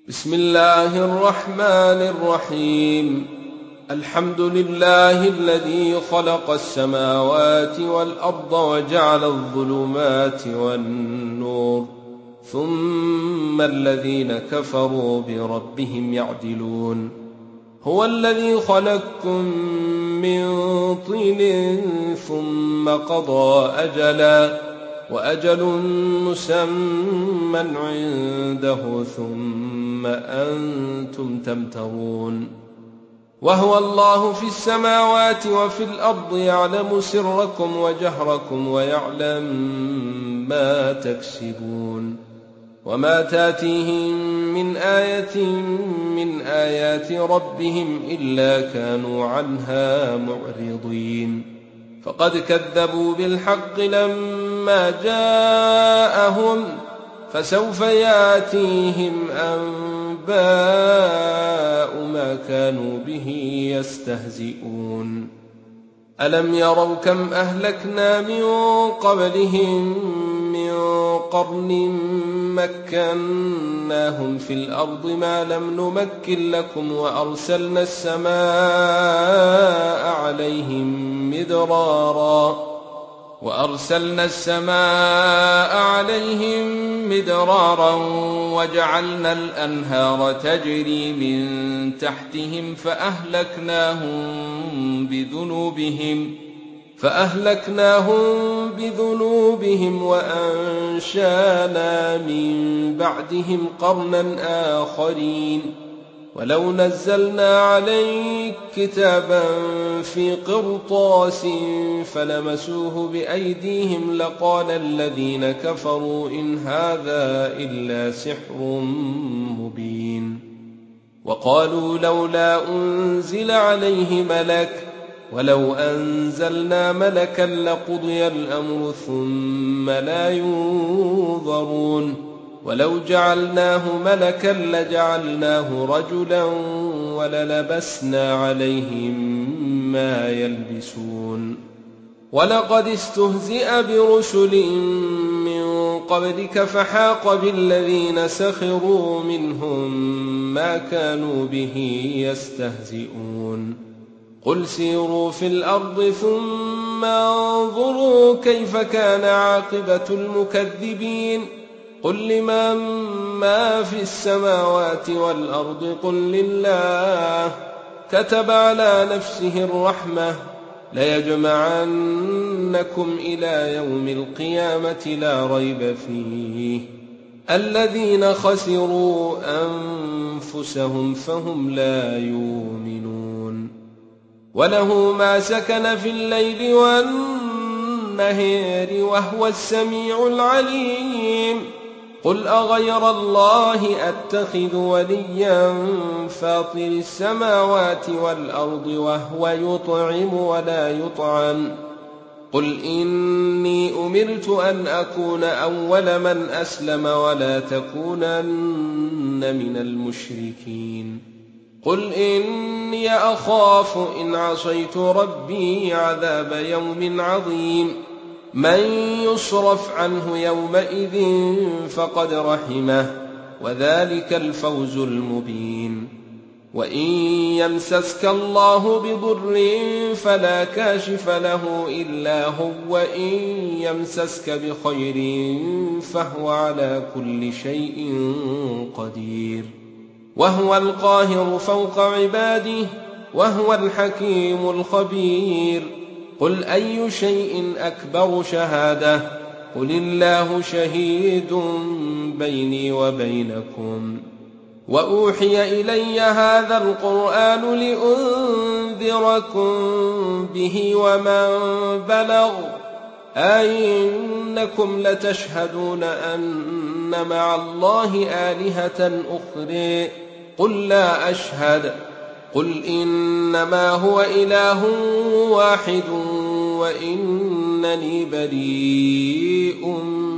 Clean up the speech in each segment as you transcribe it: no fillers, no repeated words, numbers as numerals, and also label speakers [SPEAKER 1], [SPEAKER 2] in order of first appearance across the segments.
[SPEAKER 1] بسم الله الرحمن الرحيم. الحمد لله الذي خلق السماوات والأرض وجعل الظلمات والنور، ثم الذين كفروا بربهم يعدلون. هو الذي خلقكم من طين ثم قضى أجلا، وأجل مسمى عنده ثم أنتم تمترون. وهو الله في السماوات وفي الأرض، يعلم سركم وجهركم ويعلم ما تكسبون. وما تاتيهم من آية من آيات ربهم إلا كانوا عنها معرضين. فقد كذبوا بالحق لما جاءهم، فسوف ياتيهم أنباء ما كانوا به يستهزئون. ألم يروا كم أهلكنا من قبلهم من قرن مكناهم في الأرض ما لم نمكن لكم، وأرسلنا السماء عليهم مدرارا وجعلنا الأنهار تجري من تحتهم فأهلكناهم بذنوبهم وأنشأنا من بعدهم قرنا آخرين. ولو نزلنا عليك كتابا في قرطاس فلمسوه بأيديهم لقال الذين كفروا إن هذا إلا سحر مبين. وقالوا لولا أنزل عليه ملك، ولو أنزلنا ملكا لقضي الأمر ثم لا ينظرون. ولو جعلناه ملكا لجعلناه رجلا وللبسنا عليهم ما يلبسون. ولقد استهزئ برسل من قبلك فحاق بالذين سخروا منهم ما كانوا به يستهزئون. قل سيروا في الأرض ثم انظروا كيف كان عاقبة المكذبين. قل لمن ما في السماوات والأرض قل لله. كتب على نفسه الرحمة ليجمعنكم إلى يوم القيامة لا ريب فيه. الذين خسروا أنفسهم فهم لا يؤمنون. وله ما سكن في الليل والنهار وهو السميع العليم. قل أغير الله أتخذ وليا فاطر السماوات والأرض وهو يطعم ولا يطعم. قل إني أمرت أن أكون أول من أسلم ولا تكونن من المشركين. قل إني أخاف إن عصيت ربي عذاب يوم عظيم. من يصرف عنه يومئذ فقد رحمه، وذلك الفوز المبين. وإن يمسسك الله بضر فلا كاشف له إلا هو، وإن يمسسك بخير فهو على كل شيء قدير. وهو القاهر فوق عباده، وهو الحكيم الخبير. قل أي شيء أكبر شهادة؟ قل الله شهيد بيني وبينكم. وأوحي إلي هذا القرآن لأنذركم به ومن بلغ. أئنكم لتشهدون أن مع الله آلهة أخرى؟ قل لا أشهد. قل إنما هو إله واحد وإنني بريء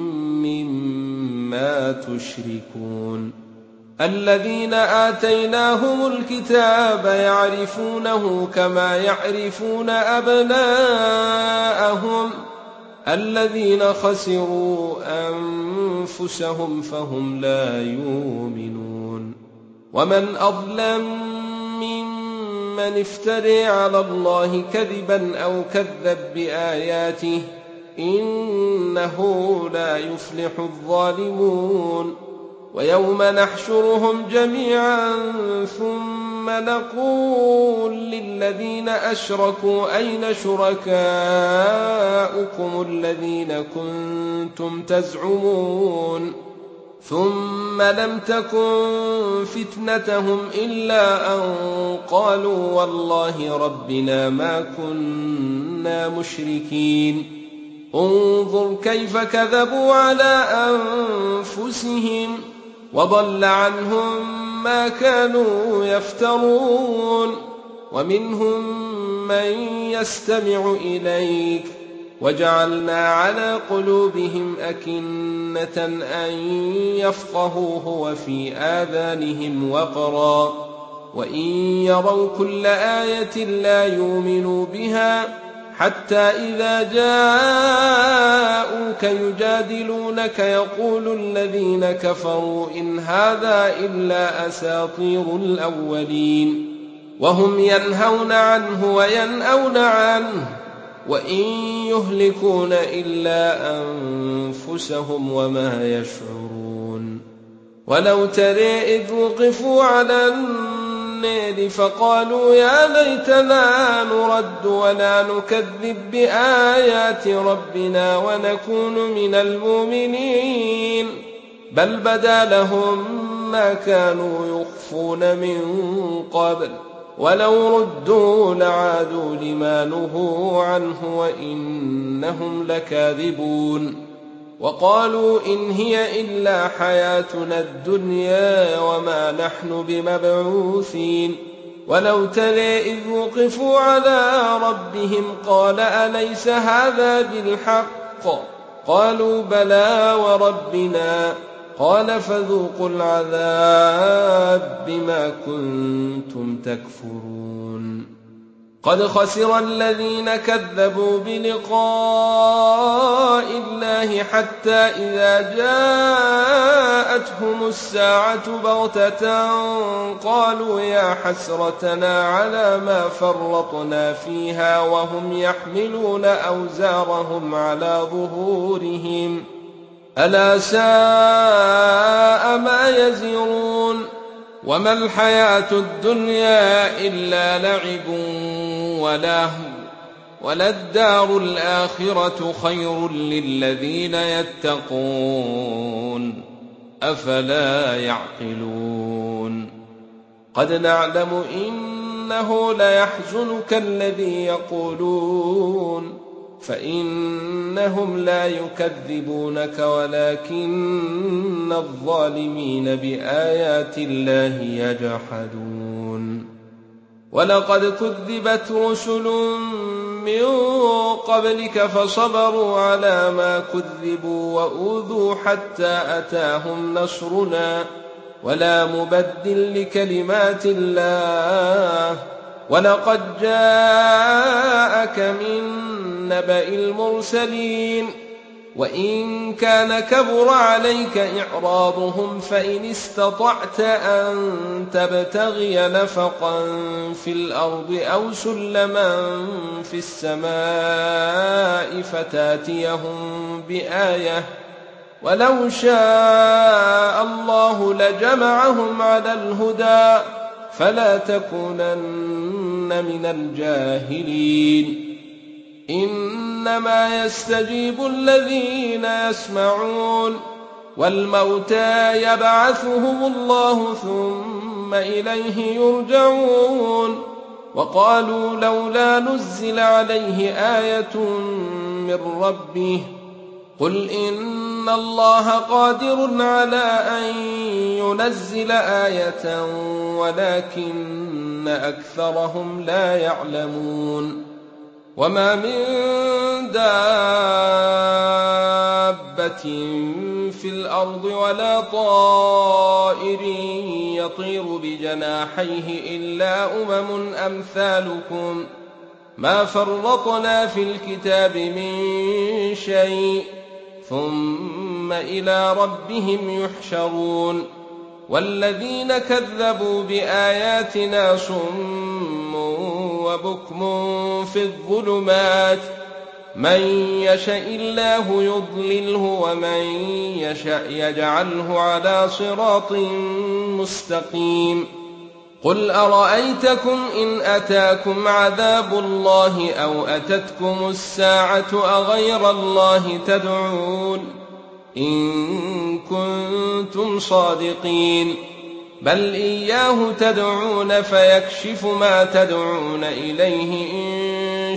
[SPEAKER 1] مما تشركون. الذين آتيناهم الكتاب يعرفونه كما يعرفون أبناءهم. الذين خسروا أنفسهم فهم لا يؤمنون. ومن أظلم ممن افترى على الله كذبا أو كذب بآياته إنه لا يفلح الظالمون ويوم نحشرهم جميعا ثم نقول للذين أشركوا أين شركاؤكم الذين كنتم تزعمون ثم لم تكن فتنتهم إلا أن قالوا والله ربنا ما كنا مشركين انظر كيف كذبوا على أنفسهم وضل عنهم ما كانوا يفترون ومنهم من يستمع إليك وجعلنا على قلوبهم أكنة أن يفقهوه وفي آذانهم وقرا وإن يروا كل آية لا يؤمنوا بها حتى إذا جاءوك يجادلونك يقول الذين كفروا إن هذا إلا أساطير الأولين وهم ينهون عنه وينأون عنه وإن يهلكون إلا أنفسهم وما يشعرون ولو ترى إذ وقفوا على النار فقالوا يا ليتنا نرد ولا نكذب بآيات ربنا ونكون من المؤمنين بل بدا لهم ما كانوا يخفون من قبل ولو ردوا لعادوا لما نهوا عنه وإنهم لكاذبون وقالوا إن هي إلا حياتنا الدنيا وما نحن بمبعوثين ولو ترى إذ وقفوا على ربهم قال أليس هذا بالحق قالوا بلى وربنا قال فذوقوا العذاب بما كنتم تكفرون قد خسر الذين كذبوا بلقاء الله حتى إذا جاءتهم الساعة بغتة قالوا يا حسرتنا على ما فرطنا فيها وهم يحملون أوزارهم على ظهورهم ألا ساء ما يزرون وما الحياة الدنيا إلا لعب ولهو وللدار الآخرة خير للذين يتقون أفلا يعقلون قد نعلم إنه ليحزنك الذي يقولون فإنهم لا يكذبونك ولكن الظالمين بآيات الله يجحدون ولقد كذبت رسل من قبلك فصبروا على ما كذبوا وأوذوا حتى أتاهم نصرنا ولا مبدل لكلمات الله ولقد جاءك من نبأ المرسلين وإن كان كبر عليك إعراضهم فإن استطعت أن تبتغي نفقا في الأرض أو سلما في السماء فتاتيهم بآية ولو شاء الله لجمعهم على الهدى فلا تكونن من الجاهلين إنما يستجيب الذين يسمعون والموتى يبعثهم الله ثم إليه يرجعون وقالوا لولا نزل عليه آية من ربه قل إن الله قادر على أن ينزل آية ولكن أكثرهم لا يعلمون وما من دابة في الأرض ولا طائر يطير بجناحيه إلا أمثالكم ما فرطنا في الكتاب من شيء ثم إلى ربهم يحشرون والذين كذبوا بآياتنا صم وبكم في الظلمات من يشاء الله يضلله ومن يشاء يجعله على صراط مستقيم قل أرأيتكم إن أتاكم عذاب الله أو أتتكم الساعة أغير الله تدعون إن كنتم صادقين بل إياه تدعون فيكشف ما تدعون إليه إن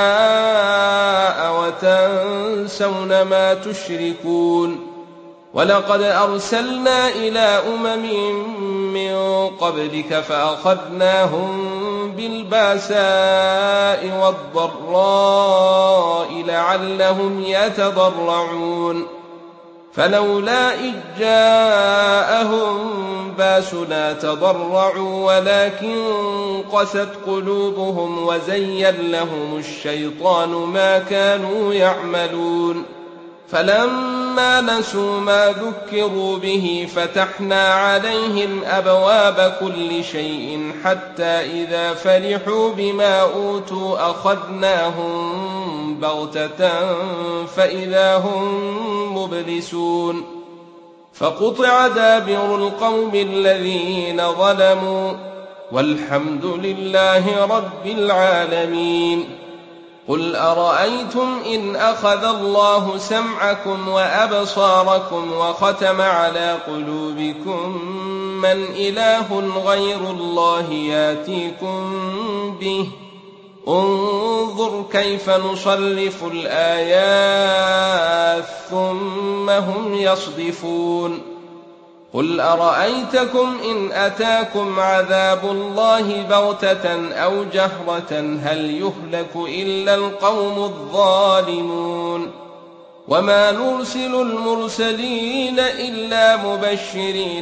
[SPEAKER 1] شاء وتنسون ما تشركون ولقد أرسلنا إلى من قبلك فأخذناهم بالباساء والضراء لعلهم يتضرعون فلولا إذ جاءهم باسنا تضرعوا ولكن قست قلوبهم وزين لهم الشيطان ما كانوا يعملون فلما نسوا ما ذكروا به فتحنا عليهم أبواب كل شيء حتى إذا فرحوا بما أوتوا أخذناهم بغتة فإذا هم مبلسون فقطع دابر القوم الذين ظلموا والحمد لله رب العالمين قل أرأيتم إن أخذ الله سمعكم وأبصاركم وختم على قلوبكم من إله غير الله ياتيكم به انظر كيف نصرف الآيات ثم هم يصدفون قل أرأيتكم إن أتاكم عذاب الله بغتة أو جهرة هل يهلك إلا القوم الظالمون وما نرسل المرسلين إلا مبشرين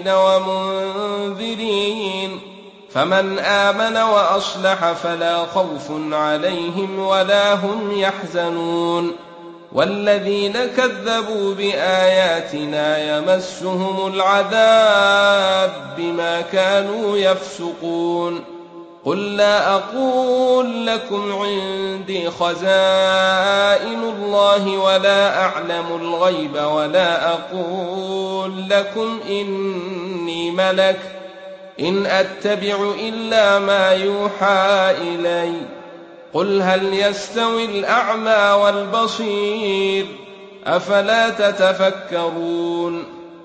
[SPEAKER 1] ومنذرين فمن آمن وأصلح فلا خوف عليهم ولا هم يحزنون والذين كذبوا بآياتنا يمسهم العذاب بما كانوا يفسقون قل لا أقول لكم عندي خزائن الله ولا أعلم الغيب ولا أقول لكم إني ملك إن أتبع إلا ما يوحى إلي قل هل يستوي الأعمى والبصير أفلا تتفكرون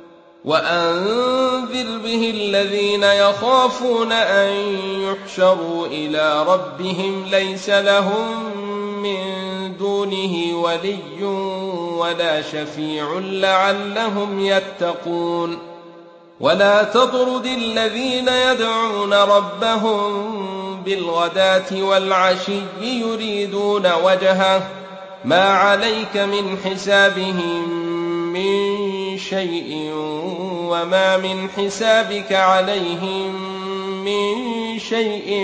[SPEAKER 1] وأنذر به الذين يخافون أن يحشروا إلى ربهم ليس لهم من دونه ولي ولا شفيع لعلهم يتقون ولا تطرد الذين يدعون ربهم بالغداة والعشي يريدون وجهه ما عليك من حسابهم من شيء وما من حسابك عليهم من شيء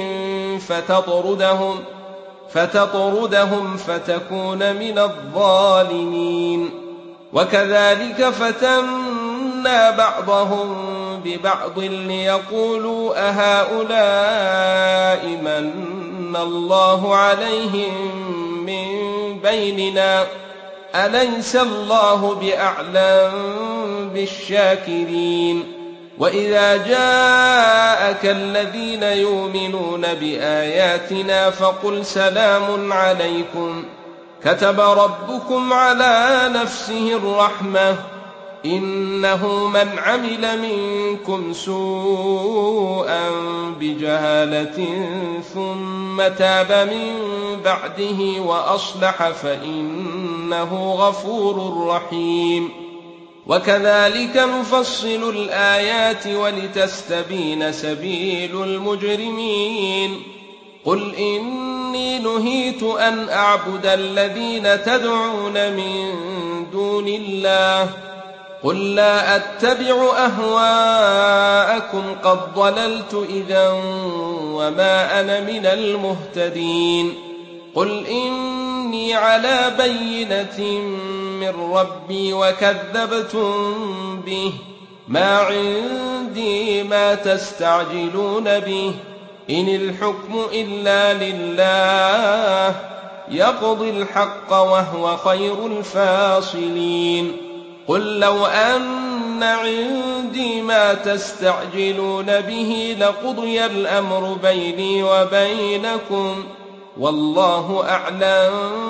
[SPEAKER 1] فتطردهم فتكون من الظالمين وكذلك فتنا بعضهم ببعض ليقولوا أهؤلاء من الله عليهم من بيننا أليس الله بأعلم بالشاكرين وإذا جاءك الذين يؤمنون بآياتنا فقل سلام عليكم كتب ربكم على نفسه الرحمة إنه من عمل منكم سوءا بجهالة ثم تاب من بعده وأصلح فإنه غفور رحيم وكذلك نفصل الآيات ولتستبين سبيل المجرمين قل إني نهيت أن أعبد الذين تدعون من دون الله قل لا أتبع أهواءكم قد ضللت إذا وما أنا من المهتدين قل إني على بينة من ربي وكذبتم به ما عندي ما تستعجلون به إن الحكم إلا لله يقضي الحق وهو خير الفاصلين قل لو أن عندي ما تستعجلون به لقضي الأمر بيني وبينكم والله أعلم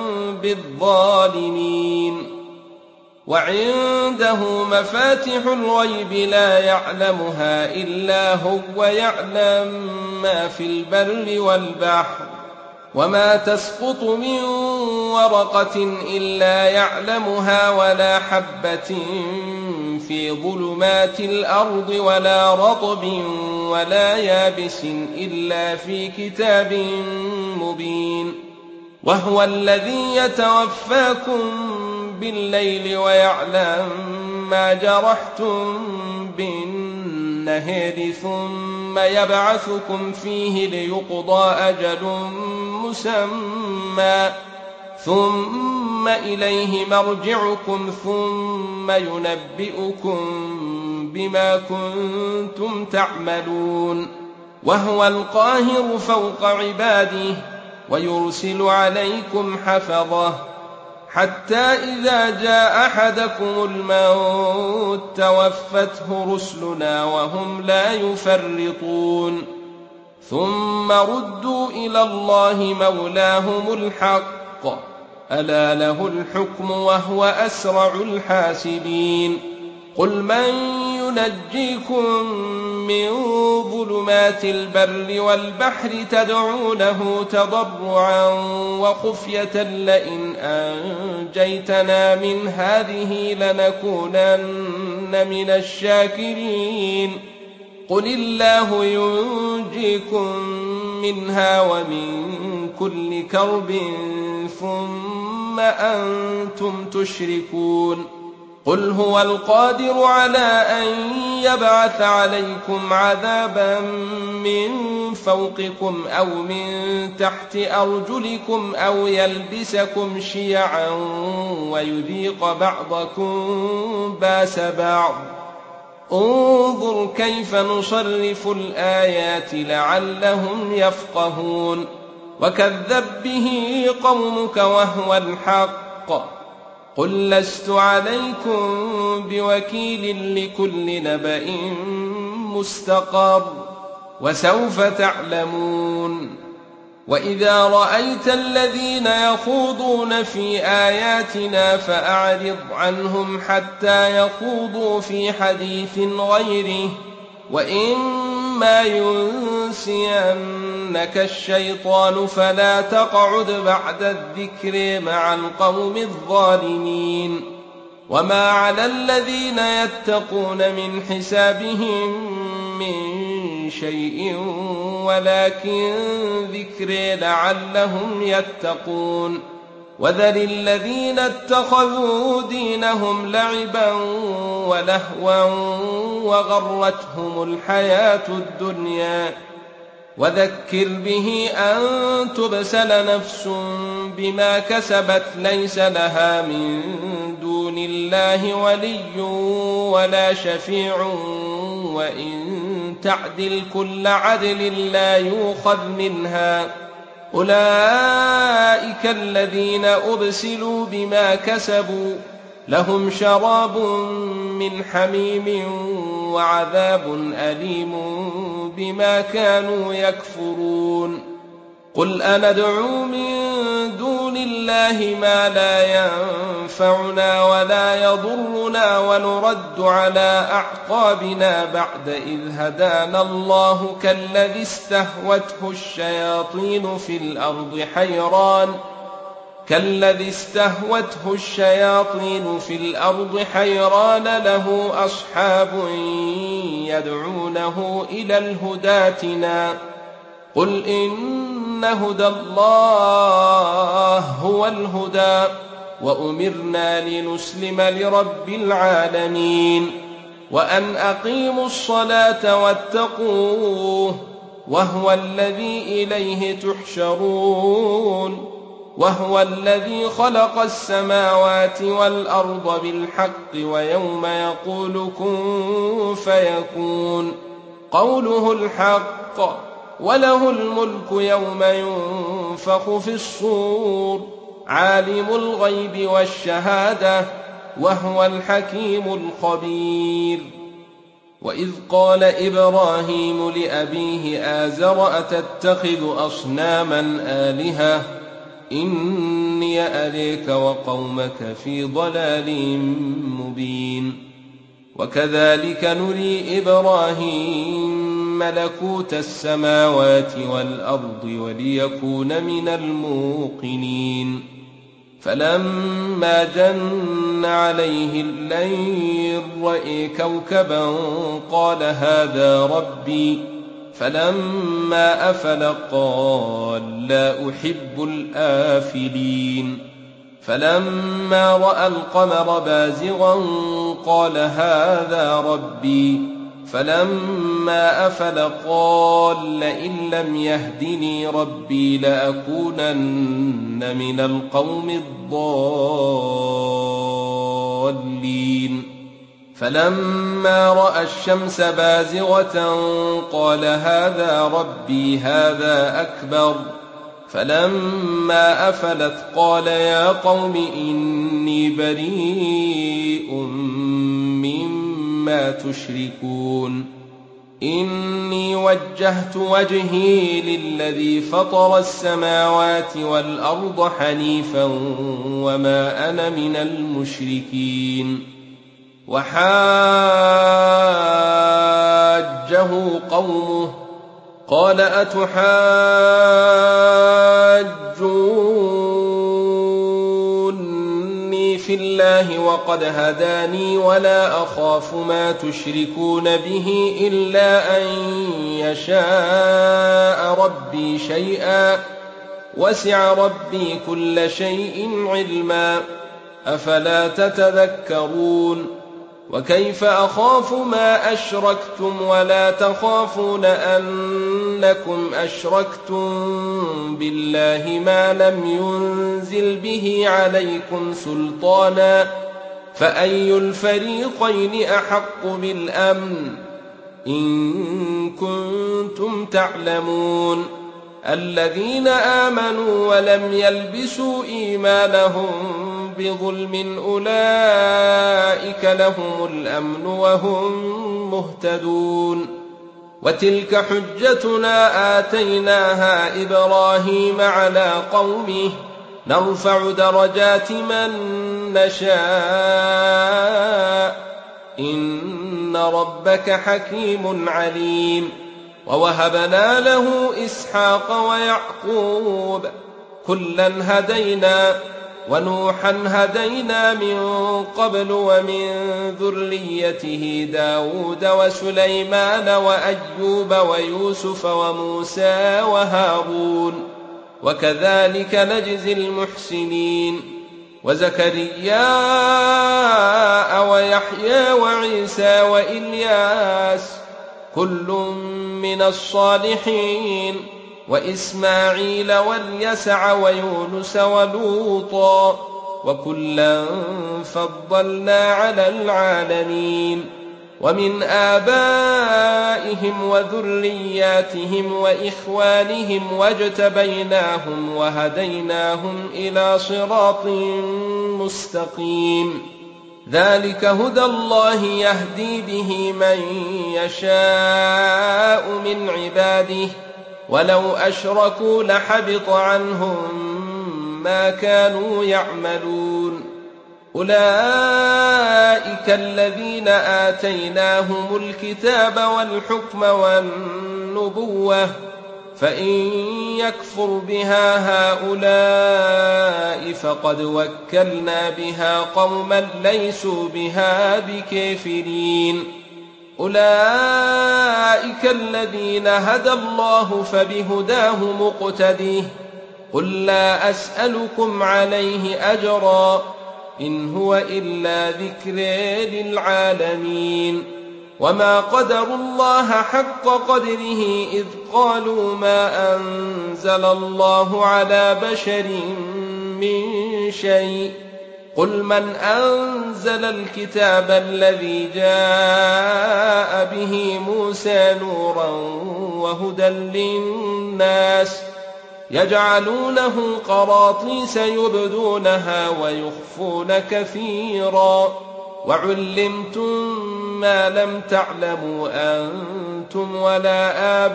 [SPEAKER 1] بالظالمين وعنده مفاتح الغيب لا يعلمها إلا هو ويعلم ما في البر والبحر وما تسقط من ورقة إلا يعلمها ولا حبة في ظلمات الأرض ولا رطب ولا يابس إلا في كتاب مبين وهو الذي يتوفاكم بالليل ويعلم ما جرحتم بالنهار ثم يبعثكم فيه ليقضى أجل مسمى ثم إليه مرجعكم ثم ينبئكم بما كنتم تعملون وهو القاهر فوق عباده ويرسل عليكم حفظه حتى إذا جاء أحدكم الموت توفته رسلنا وهم لا يفرطون ثم ردوا إلى الله مولاهم الحق ألا له الحكم وهو أسرع الحاسبين قل من ينجيكم من ظلمات البر والبحر تدعونه تضرعا وخفية لئن أنجيتنا من هذه لنكونن من الشاكرين قل الله ينجيكم منها ومن كل كرب ثم أنتم تشركون قل هو القادر على أن يبعث عليكم عذابا من فوقكم أو من تحت أرجلكم أو يلبسكم شيعا ويذيق بعضكم باس بعض انظر كيف نصرف الآيات لعلهم يفقهون وكذب به قومك وهو الحق قل لست عليكم بوكيل لكل نبأ مستقر وسوف تعلمون وإذا رأيت الذين يخوضون في آياتنا فأعرض عنهم حتى يخوضوا في حديث غيره وإما ينسينك الشيطان فلا تقعد بعد الذكر مع القوم الظالمين وما على الذين يتقون من حسابهم من شيء ولكن ذكر لعلهم يتقون وذر الذين اتخذوا دينهم لعبا ولهوا وغرتهم الحياة الدنيا وذكر به أن تبسل نفس بما كسبت ليس لها من دون الله ولي ولا شفيع وإن تعدل كل عدل لا يؤخذ منها أولئك الذين أبسلوا بما كسبوا لهم شراب من حميم وعذاب أليم بما كانوا يكفرون قل أندعو من دون الله ما لا ينفعنا ولا يضرنا ونرد على أعقابنا بعد إذ هدانا الله كالذي استهوته الشياطين في الأرض حيران له أصحاب يدعونه إلى الهدى ائتنا قل إن هدى الله هو الهدى وأمرنا لنسلم لرب العالمين وأن أقيموا الصلاة واتقوه وهو الذي إليه تحشرون وهو الذي خلق السماوات والأرض بالحق ويوم يقول كن فيكون قوله الحق، وله الملك يوم ينفخ في الصور، عالم الغيب والشهادة وهو الحكيم الخبير. وإذ قال إبراهيم لأبيه آزر أتتخذ أصناما آلهة إني أريك وقومك في ضلال مبين. وكذلك نري إبراهيم ملكوت السماوات والأرض وليكون من الموقنين. فلما جن عليه الليل رأى كوكبا قال هذا ربي، فلما أفل قال لا أحب الآفلين. فلما رأى القمر بازغا قال هذا ربي، فلما أفل قال لئن لم يهدني ربي لأكونن من القوم الضالين. فلما رأى الشمس بازغة قال هذا ربي هذا أكبر. فلما أفلت قال يا قوم إني بريء مما تشركون إني وجهت وجهي للذي فطر السماوات والأرض حنيفا وما أنا من المشركين. وحاجه قومه قال أتحاجوني في الله وقد هداني ولا أخاف ما تشركون به إلا أن يشاء ربي شيئا وسع ربي كل شيء علما أفلا تتذكرون. وكيف أخاف ما أشركتم ولا تخافون أنكم أشركتم بالله ما لم ينزل به عليكم سلطانا فأي الفريقين أحق بالأمن إن كنتم تعلمون. الذين آمنوا ولم يلبسوا إيمانهم بظلم أولئك لهم الأمن وهم مهتدون. وتلك حجتنا آتيناها إبراهيم على قومه نرفع درجات من نشاء إن ربك حكيم عليم. ووهبنا له إسحاق ويعقوب كلا هدينا ونوحا هدينا من قبل ومن ذريته داود وسليمان وأيوب ويوسف وموسى وهارون وكذلك نجزي المحسنين. وزكريا ويحيى وعيسى وإلياس كل من الصالحين وإسماعيل واليسع ويونس ولوطا وكلا فضلنا على العالمين. ومن آبائهم وذرياتهم وإخوانهم واجتبيناهم وهديناهم إلى صراط مستقيم. ذلك هدى الله يهدي به من يشاء من عباده ولو أشركوا لحبط عنهم ما كانوا يعملون. أولئك الذين آتيناهم الكتاب والحكم والنبوة فإن يكفر بها هؤلاء فقد وكلنا بها قوما ليسوا بها بكافرين. أولئك الذين هدى الله فبهداه مقتده قل لا أسألكم عليه أجرا إن هو إلا ذكر للعالمين. وما قدروا الله حق قدره إذ قالوا ما أنزل الله على بشر من شيء قل من أنزل الكتاب الذي جاء به موسى نورا وهدى للناس يجعلونه قراطيس يبدونها ويخفون كثيرا وعلمتم ما لم تعلموا أنتم ولا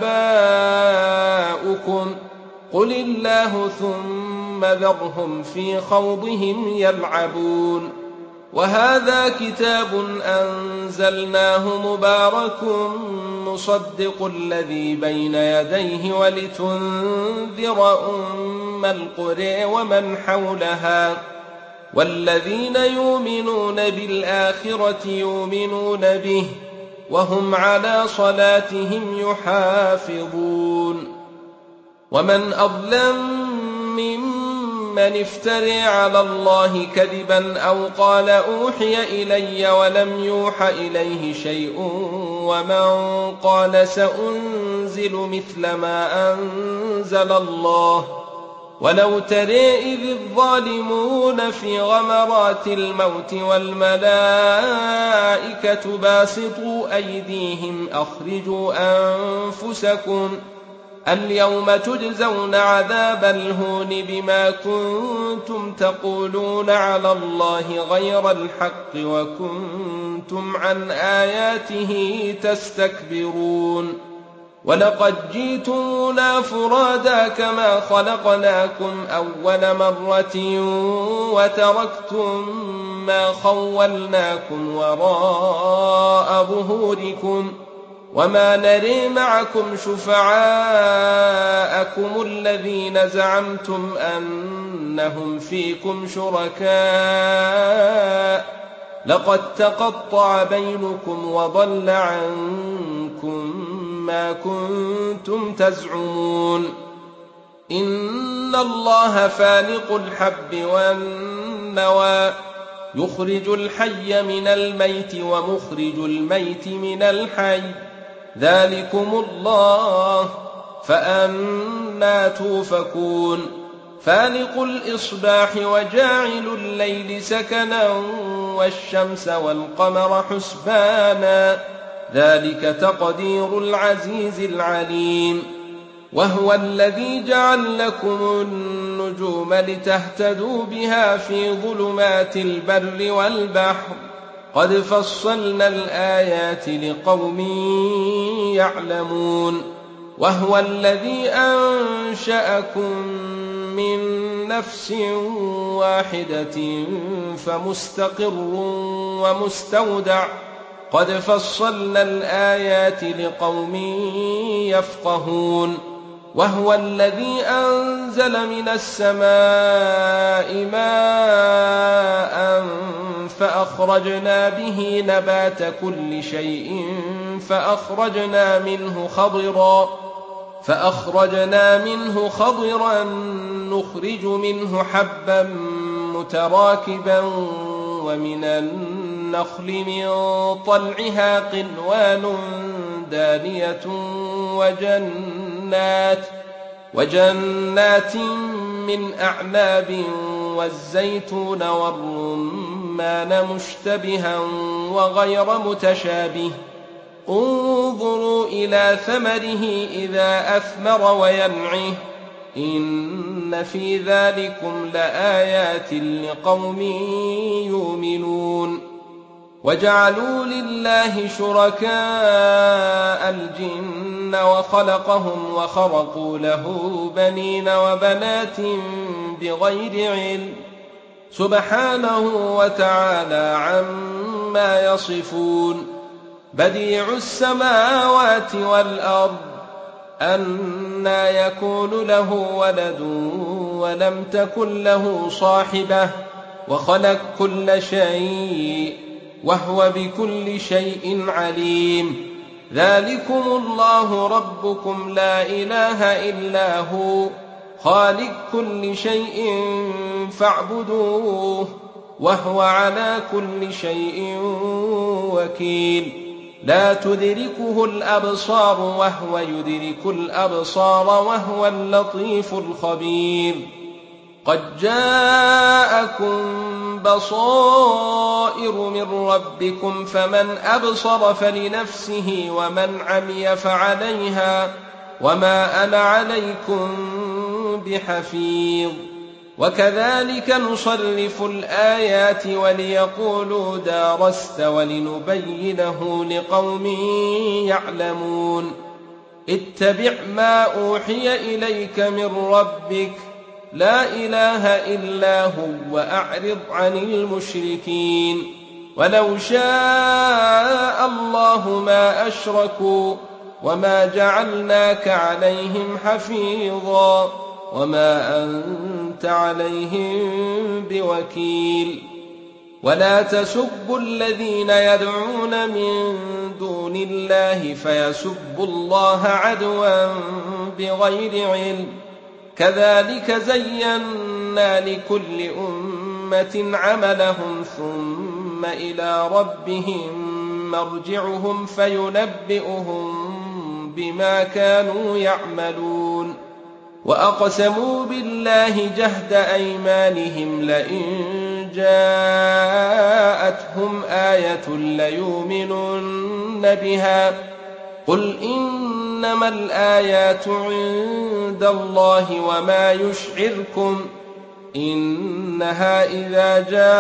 [SPEAKER 1] آباؤكم قل الله ثم ذرهم في خوضهم يلعبون وهذا كتاب أنزلناه مبارك مصدق الذي بين يديه ولتنذر أم القرى ومن حولها والذين يؤمنون بالآخرة يؤمنون به وهم على صلاتهم يحافظون ومن أظلم ممن افترى على الله كذبا أو قال أوحي إلي ولم يوح إليه شيء ومن قال سأنزل مثل ما أنزل الله ولو ترى إذ الظالمون في غمرات الموت والملائكة باسطوا أيديهم أخرجوا أنفسكم اليوم تجزون عذاب الهون بما كنتم تقولون على الله غير الحق وكنتم عن آياته تستكبرون ولقد جئتمونا فرادا كما خلقناكم أول مرة وتركتم ما خولناكم وراء ظهوركم وما نري معكم شفعاءكم الذين زعمتم أنهم فيكم شركاء لقد تقطع بينكم وضل عنكم ما كنتم تزعمون إن الله فالق الحب والنوى يخرج الحي من الميت ومخرج الميت من الحي ذلكم الله فأنى توفكون فالق الإصباح وجاعل الليل سكنا والشمس والقمر حسبانا ذلك تقدير العزيز العليم وهو الذي جعل لكم النجوم لتهتدوا بها في ظلمات البر والبحر قد فصلنا الآيات لقوم يعلمون وهو الذي أنشأكم من نفس واحدة فمستقر ومستودع قد فصلنا الآيات لقوم يفقهون وهو الذي أنزل من السماء ماء فأخرجنا به نبات كل شيء فأخرجنا منه خضرا نخرج منه حبا متراكبا ومن النخل من طلعها قنوان دانية وجنات من أعناب والزيتون والرمان مشتبها وغير متشابه انظروا إلى ثمره إذا أثمر وينعه إن في ذلكم لآيات لقوم يؤمنون وجعلوا لله شركاء الجن وخلقهم وخرقوا له بنين وبنات بغير علم سبحانه وتعالى عما يصفون بديع السماوات والأرض أنى يكون له ولد ولم تكن له صاحبة وخلق كل شيء وهو بكل شيء عليم ذلكم الله ربكم لا إله إلا هو خالق كل شيء فاعبدوه وهو على كل شيء وكيل لا تدركه الأبصار وهو يدرك الأبصار وهو اللطيف الخبير قد جاءكم بصائر من ربكم فمن أبصر فلنفسه ومن عمي فعليها وما أنا عليكم بحفيظ وكذلك نصرف الآيات وليقولوا درست ولنبينه لقوم يعلمون اتبع ما أوحي إليك من ربك لا إله إلا هو وأعرض عن المشركين ولو شاء الله ما أشركوا وما جعلناك عليهم حفيظا وما أنت عليهم بوكيل ولا تسبوا الذين يدعون من دون الله فيسبوا الله عدوا بغير علم كذلك زينا لكل أمة عملهم ثم إلى ربهم مرجعهم فينبئهم بما كانوا يعملون وأقسموا بالله جهد أيمانهم لئن جاءتهم آية ليؤمنن بها قل إنما الآيات عند الله وما يشعركم إنها إذا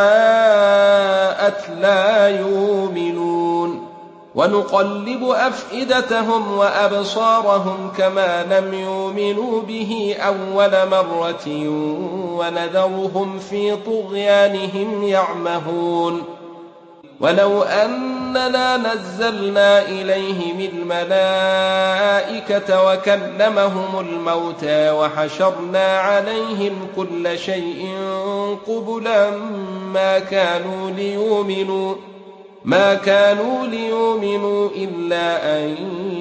[SPEAKER 1] جاءت لا يؤمنون ونقلب أفئدتهم وأبصارهم كما لم يؤمنوا به أول مرة ونذرهم في طغيانهم يعمهون ولو أننا نزلنا إليهم الملائكة وكلمهم الموتى وحشرنا عليهم كل شيء قبلا ما كانوا ليؤمنوا إلا أن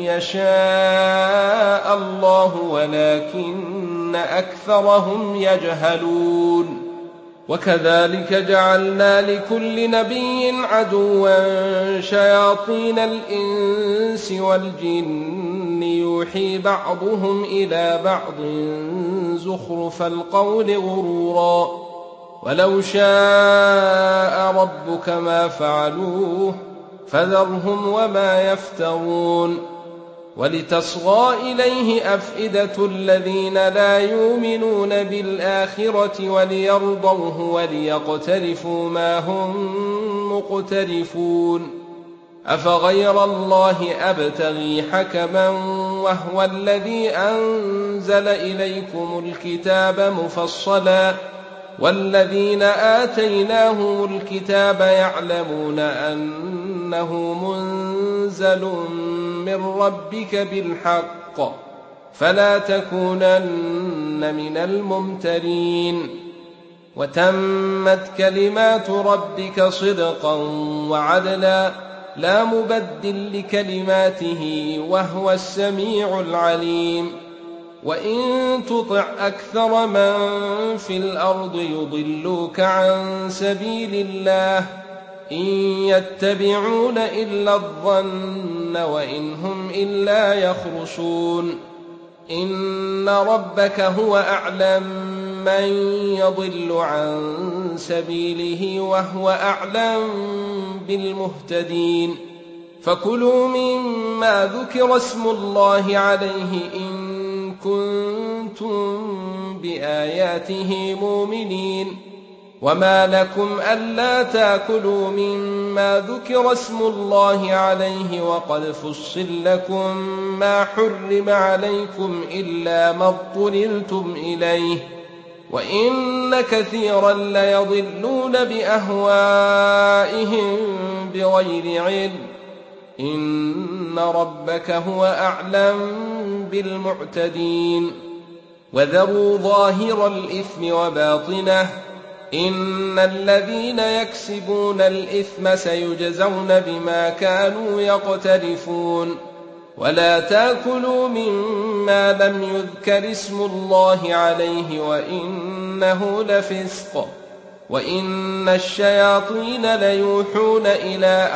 [SPEAKER 1] يشاء الله ولكن أكثرهم يجهلون وكذلك جعلنا لكل نبي عدوا شياطين الإنس والجن يوحي بعضهم إلى بعض زخرف القول غرورا ولو شاء ربك ما فعلوه فذرهم وما يفترون ولتصغى إليه أفئدة الذين لا يؤمنون بالآخرة وليرضوه وليقترفوا ما هم مقترفون أفغير الله أبتغي حكما وهو الذي أنزل إليكم الكتاب مفصلا والذين آتيناهم الكتاب يعلمون أنه منزل من ربك بالحق فلا تكونن من الممترين وتمت كلمات ربك صدقا وعدلا لا مبدل لكلماته وهو السميع العليم وإن تطع أكثر من في الأرض يضلوك عن سبيل الله إن يتبعون إلا الظن وإن هم إلا يخرصون إن ربك هو أعلم من يضل عن سبيله وهو أعلم بالمهتدين فكلوا مما ذكر اسم الله عليه إن كنتم بآياته مؤمنين وما لكم ألا تأكلوا مما ذكر اسم الله عليه وقد فصل لكم ما حرم عليكم إلا ما اضطررتم إليه وإن كثيرا ليضلون بأهوائهم بغير علم إن ربك هو أعلم بالمعتدين وذروا ظاهر الإثم وباطنه إن الذين يكسبون الإثم سيجزون بما كانوا يقترفون ولا تأكلوا مما لم يذكر اسم الله عليه وإنه لفسق وإن الشياطين ليوحون إلى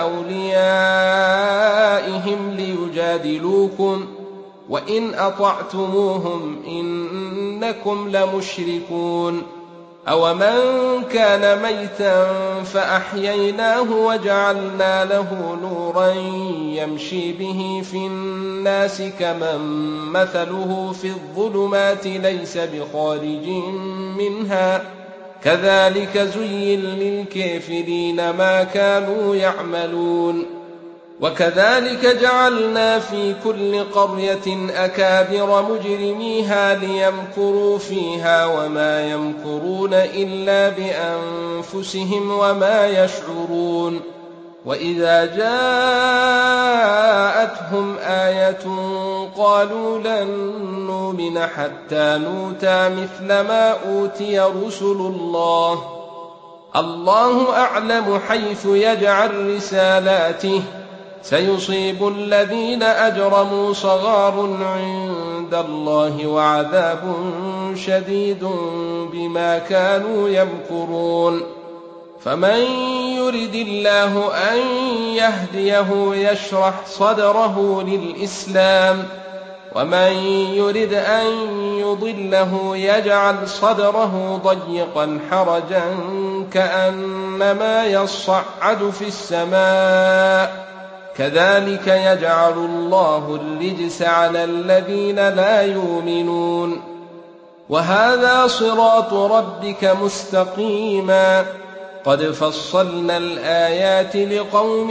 [SPEAKER 1] أوليائهم ليجادلوكم وإن أطعتموهم إنكم لمشركون أومن كان ميتا فأحييناه وجعلنا له نورا يمشي به في الناس كمن مثله في الظلمات ليس بخارج منها كذلك زين للكافرين ما كانوا يعملون وكذلك جعلنا في كل قرية أكابر مجرميها ليمكروا فيها وما يمكرون إلا بأنفسهم وما يشعرون وإذا جاءتهم آية قالوا لن نؤمن حتى نؤتى مثل ما أوتي رسل الله أعلم حيث يجعل رسالاته سيصيب الذين أجرموا صغار عند الله وعذاب شديد بما كانوا يمكرون فمن يرد الله أن يهديه يشرح صدره للإسلام ومن يرد أن يضله يجعل صدره ضيقا حرجا كأنما يصعد في السماء كذلك يجعل الله الرجس على الذين لا يؤمنون وهذا صراط ربك مستقيما قد فصلنا الآيات لقوم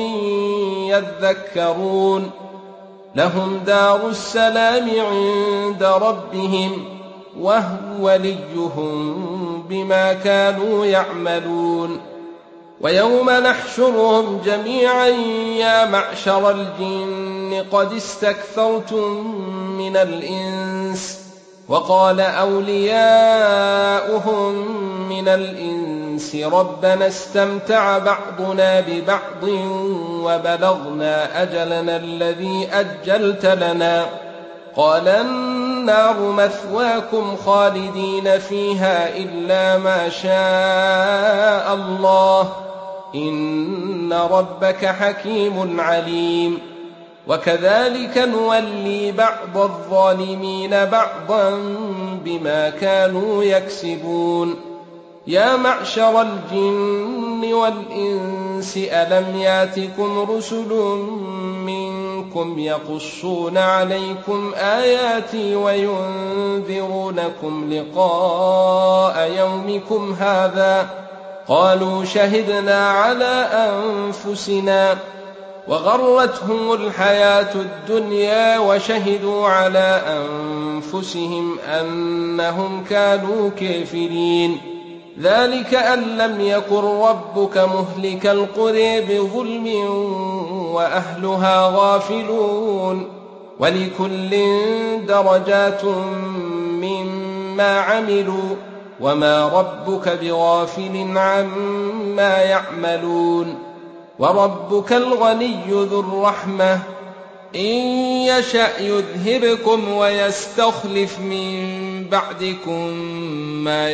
[SPEAKER 1] يذكرون لهم دار السلام عند ربهم وهو وليهم بما كانوا يعملون ويوم نحشرهم جميعا يا معشر الجن قد استكثرتم من الإنس وقال أولياؤهم من الإنس ربنا استمتع بعضنا ببعض وبلغنا أجلنا الذي أجلت لنا قال النار مثواكم خالدين فيها إلا ما شاء الله إن ربك حكيم عليم وكذلك نولي بعض الظالمين بعضا بما كانوا يكسبون يا معشر الجن والإنس ألم ياتكم رسل منكم يقصون عليكم آياتي وينذرونكم لقاء يومكم هذا قالوا شهدنا على أنفسنا وغرتهم الحياة الدنيا وشهدوا على أنفسهم أنهم كانوا كافرين ذلك أن لم يكن ربك مهلك القرى بظلم وأهلها غافلون ولكل درجات مما عملوا وما ربك بغافل عما يعملون وربك الغني ذو الرحمة إن يشأ يذهبكم ويستخلف من بعدكم ما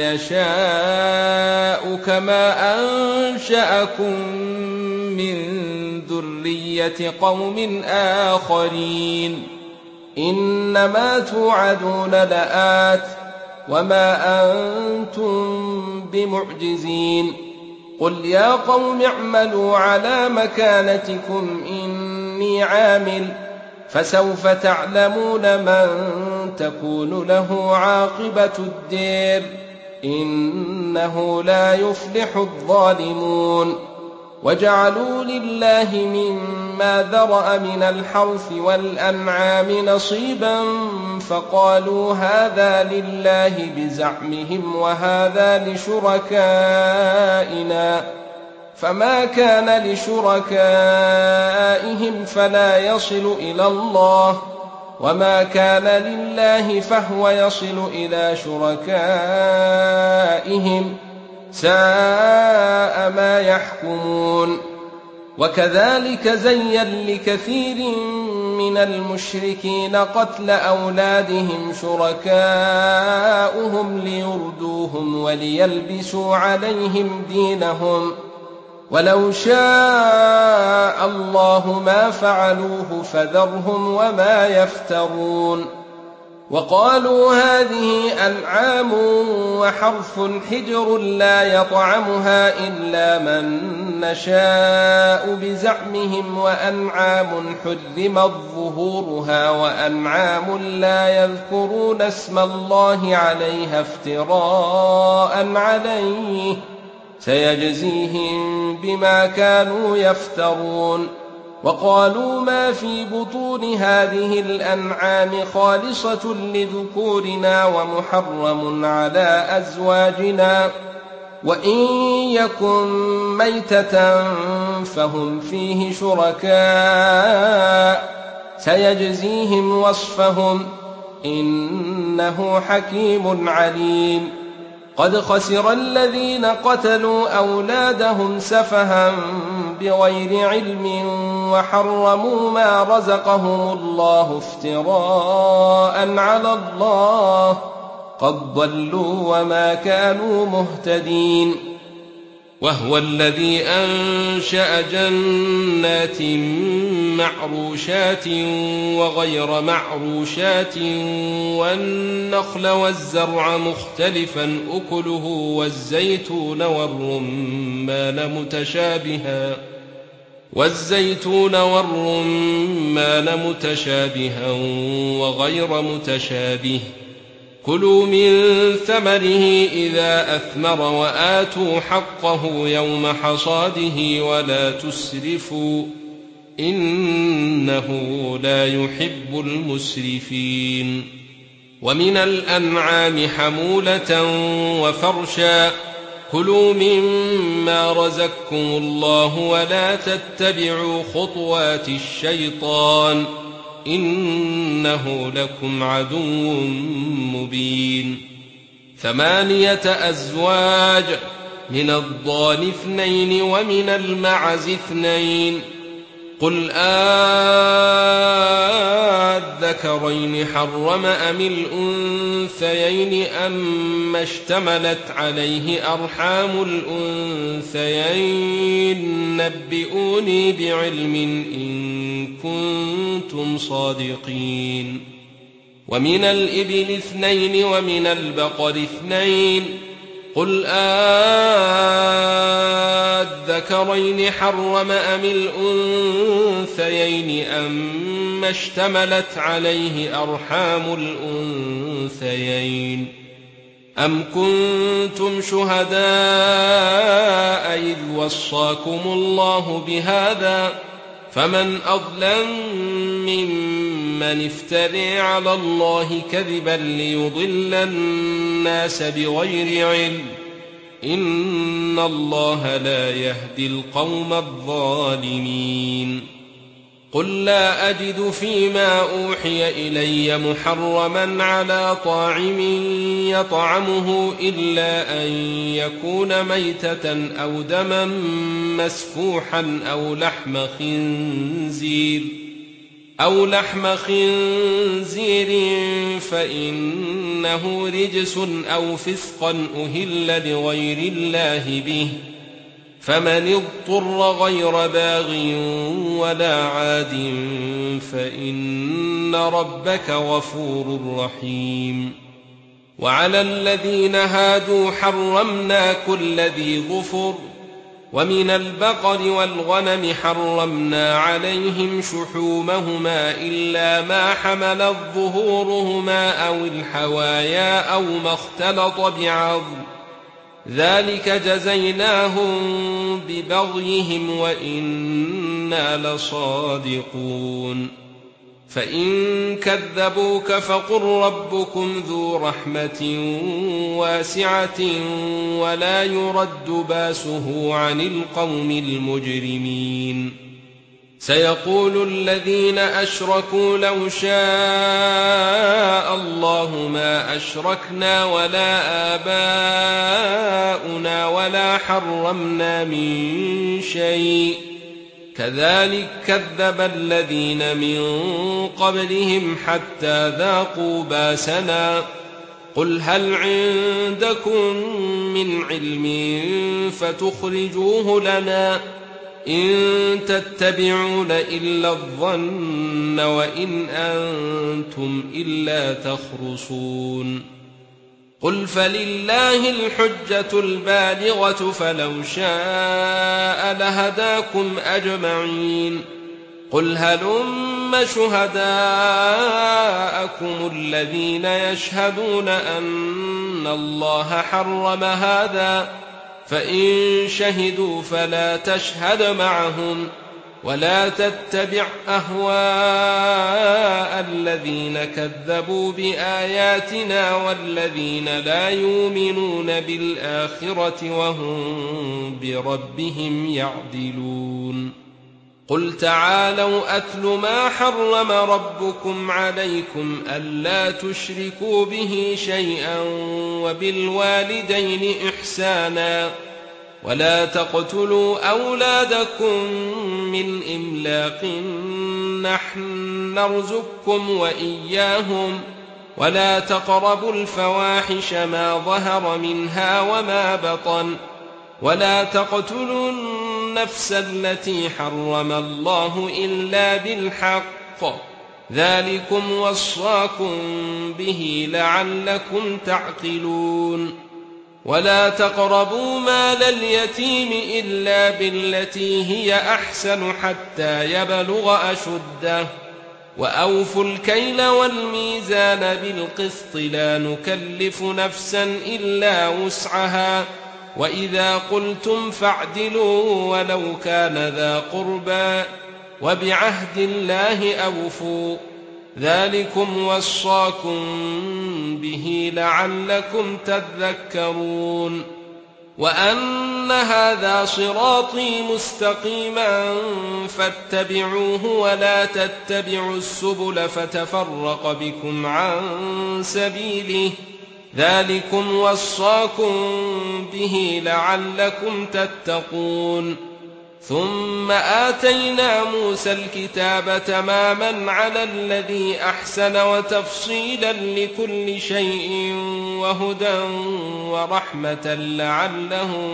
[SPEAKER 1] يشاء كما أنشأكم من ذرية قوم آخرين إنما توعدون لآت وما أنتم بمعجزين قل يا قوم اعملوا على مكانتكم إني عامل فسوف تعلمون من تكون له عاقبة الدير إنه لا يفلح الظالمون وجعلوا لله مما ذرأ من الحرث والأنعام نصيبا فقالوا هذا لله بزعمهم وهذا لشركائنا فما كان لشركائهم فلا يصل إلى الله وما كان لله فهو يصل إلى شركائهم ساء ما يحكمون وكذلك زين لكثير من المشركين قتل أولادهم شركاؤهم ليردوهم وليلبسوا عليهم دينهم ولو شاء الله ما فعلوه فذرهم وما يفترون وقالوا هذه أنعام وحرث حجر لا يطعمها إلا من نشاء بزعمهم وأنعام حرمت ظهورها وأنعام لا يذكرون اسم الله عليها افتراء عليه سيجزيهم بما كانوا يفترون. وقالوا ما في بطون هذه الأنعام خالصة لذكورنا ومحرم على أزواجنا وإن يكن ميتة فهم فيه شركاء سيجزيهم وصفهم إنه حكيم عليم. قد خسر الذين قتلوا أولادهم سفها بغير علم وحرموا ما رزقهم الله افتراء على الله قد ضلوا وما كانوا مهتدين. وهو الذي أنشأ جنات معروشات وغير معروشات والنخل والزرع مختلفا أكله والزيتون والرمان متشابها وغير متشابه كلوا من ثمره إذا أثمر وآتوا حقه يوم حصاده ولا تسرفوا إنه لا يحب المسرفين. ومن الأنعام حمولة وفرشا كلوا مما رزقكم الله ولا تتبعوا خطوات الشيطان إنه لكم عدو مبين. 8 أزواج من الضأن 2 ومن المعز 2 قل آذكرين حرم أم الأنثيين أما اشتملت عليه أرحام الأنثيين نبئوني بعلم إن كنتم صادقين. ومن الإبل 2 ومن البقر 2 قل آذكرين حرم أم الأنثيين أما اشتملت عليه أرحام الأنثيين أم كنتم شهداء إذ وصاكم الله بهذا فمن أظلم ممن افترى على الله كذبا ليضل الناس بغير علم إن الله لا يهدي القوم الظالمين. قل لا أجد فيما أوحي إلي محرما على طاعم يطعمه إلا أن يكون ميتة أو دما مسفوحا أو لحم خنزير فإنه رجس أو فسقا أهل لغير الله به فمن اضطر غير باغ ولا عاد فإن ربك غفور رحيم. وعلى الذين هادوا حرمنا كل ذي ظفر ومن البقر والغنم حرمنا عليهم شحومهما إلا ما حملت ظهورهما أو الحوايا أو ما اختلط بعظم ذلك جزيناهم ببغيهم وإنا لصادقون. فإن كذبوك فقل ربكم ذو رحمة واسعة ولا يرد باسه عن القوم المجرمين. سيقول الذين أشركوا لو شاء الله ما أشركنا ولا آباؤنا ولا حرمنا من شيء كذلك كذب الذين من قبلهم حتى ذاقوا باسنا قل هل عندكم من علم فتخرجوه لنا إن تتبعون إلا الظن وإن أنتم إلا تخرصون قل فلله الحجة البالغة فلو شاء لهداكم أجمعين قل هلم شهداءكم الذين يشهدون أن الله حرم هذا فإن شهدوا فلا تشهد معهم ولا تتبع أهواء الذين كذبوا بآياتنا والذين لا يؤمنون بالآخرة وهم بربهم يعدلون قل تعالوا أتل ما حرم ربكم عليكم ألا تشركوا به شيئا وبالوالدين إحسانا ولا تقتلوا أولادكم من إملاق نحن نرزقكم وإياهم ولا تقربوا الفواحش ما ظهر منها وما بطن ولا تقتلوا النفس التي حرم الله إلا بالحق ذلكم وصاكم به لعلكم تعقلون ولا تقربوا مال اليتيم إلا بالتي هي أحسن حتى يبلغ أشده وأوفوا الكيل والميزان بالقسط لا نكلف نفسا إلا وسعها وإذا قلتم فاعدلوا ولو كان ذا قربى وبعهد الله أوفوا ذلكم وصاكم به لعلكم تذكرون وأن هذا صراطي مستقيما فاتبعوه ولا تتبعوا السبل فتفرق بكم عن سبيله ذلكم وصاكم به لعلكم تتقون ثم آتينا موسى الكتاب تماما على الذي أحسن وتفصيلا لكل شيء وهدى ورحمة لعلهم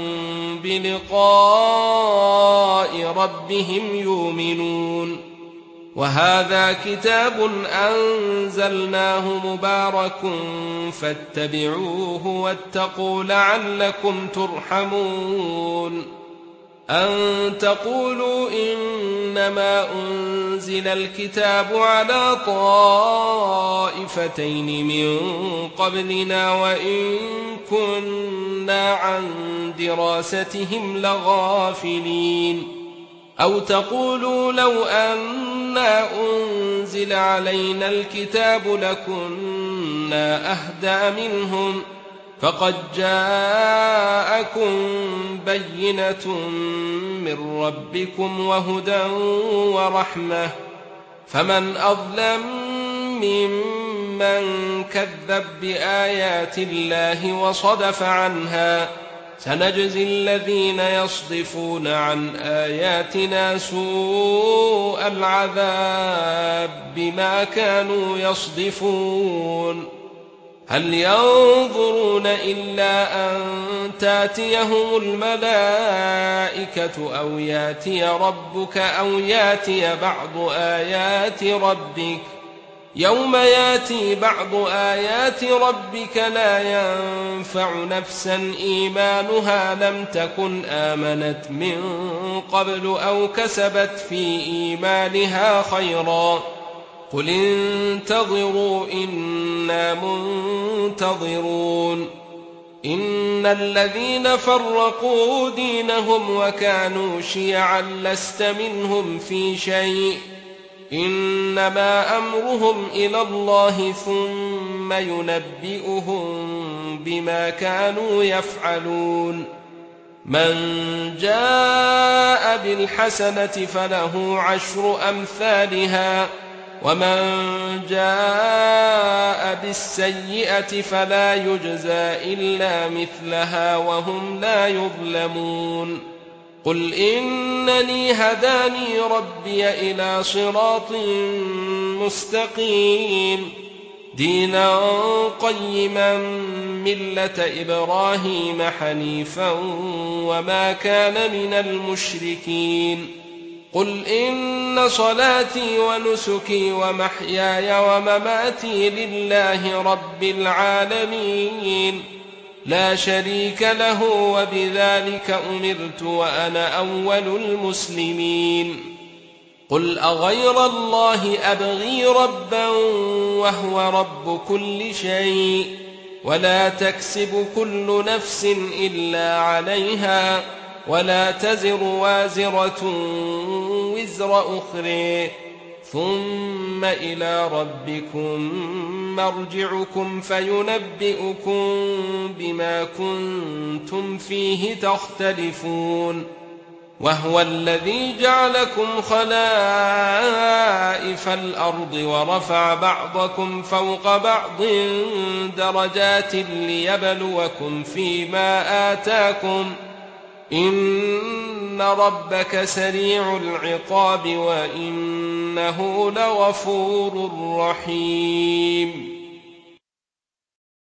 [SPEAKER 1] بلقاء ربهم يؤمنون وهذا كتاب أنزلناه مبارك فاتبعوه واتقوا لعلكم ترحمون أن تقولوا إنما أنزل الكتاب على طائفتين من قبلنا وإن كنا عن دراستهم لغافلين أو تقولوا لو أنا أنزل علينا الكتاب لكنا أهدى منهم فقد جاءكم بينة من ربكم وهدى ورحمة فمن أظلم ممن كذب بآيات الله وصدف عنها سنجزي الذين يصدفون عن آياتنا سوء العذاب بما كانوا يصدفون هل ينظرون إلا أن تاتيهم الملائكة أو ياتي ربك أو ياتي بعض آيات ربك يوم ياتي بعض آيات ربك لا ينفع نفسا إيمانها لم تكن آمنت من قبل أو كسبت في إيمانها خيرا قل انتظروا إنا منتظرون إن الذين فرقوا دينهم وكانوا شيعا لست منهم في شيء إنما أمرهم إلى الله ثم ينبئهم بما كانوا يفعلون من جاء بالحسنة فله عشر أمثالها ومن جاء بالسيئة فلا يجزى إلا مثلها وهم لا يظلمون قل إنني هداني ربي إلى صراط مستقيم دينا قيما ملة إبراهيم حنيفا وما كان من المشركين قل إن صلاتي ونسكي ومحياي ومماتي لله رب العالمين لا شريك له وبذلك أمرت وأنا أول المسلمين قل أغير الله أبغي ربا وهو رب كل شيء ولا تكسب كل نفس إلا عليها ولا تزر وازرة وزر أخرى ثم إلى ربكم مرجعكم فينبئكم بما كنتم فيه تختلفون وهو الذي جعلكم خلائف الأرض ورفع بعضكم فوق بعض درجات ليبلوكم فيما آتاكم إن ربك سريع العقاب وإنه لغفور رحيم